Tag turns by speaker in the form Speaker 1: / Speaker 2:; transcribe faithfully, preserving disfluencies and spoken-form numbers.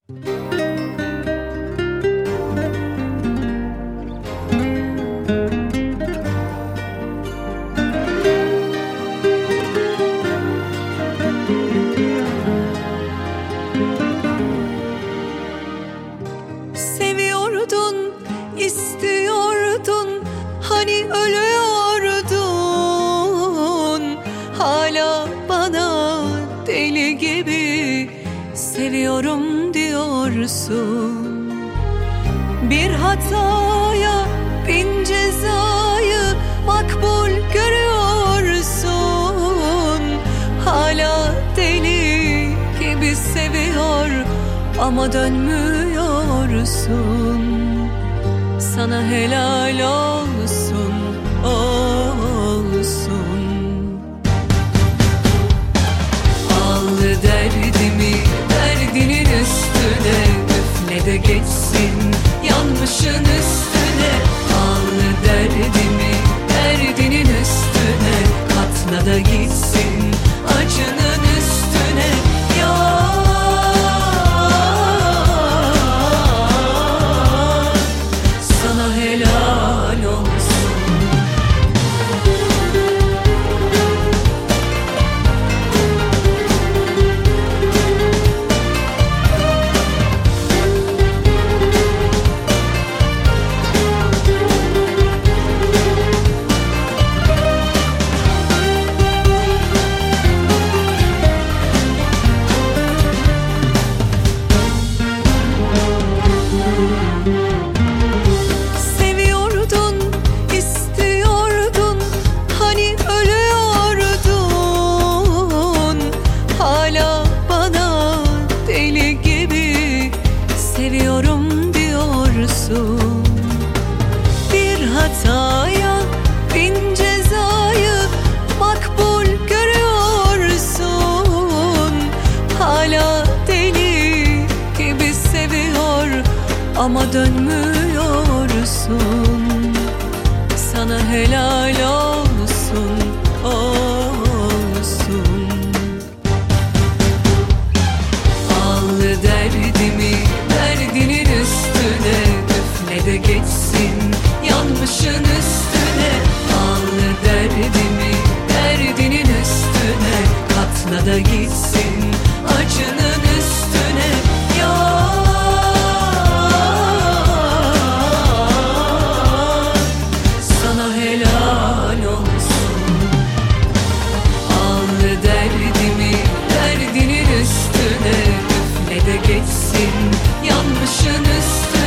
Speaker 1: Seviyordun, istiyordun, hani ölüyordun. Hala bana deli gibi seviyorum diyorsun. Bir hataya bin cezayı makbul görüyorsun. Hala deli gibi seviyor ama dönmüyorsun. Sana helal olsun, olsun. Al derdimi derdinin üstüne, üfle de geçsin yanlışın üstüne. Al derdimi derdinin üstüne, katla da gitsin acının üstüne. Ya sana helal olsun. Seviyordun, istiyordun, hani ölüyordun. Hala bana deli gibi seviyorum diyorsun. Bir hataya bin cezayı makbul görüyorsun. Hala deli gibi seviyor ama dönmüyorsun. Sana helal olsun, olsun. Al derdimi derdinin üstüne, üfle de geçsin yanlışın üstüne. Al derdimi derdinin üstüne, katla da gitsin acının üstüne. Ya sana helal olsun. Al derdimi derdinin üstüne, üfle de geçsin yanlışın üstüne.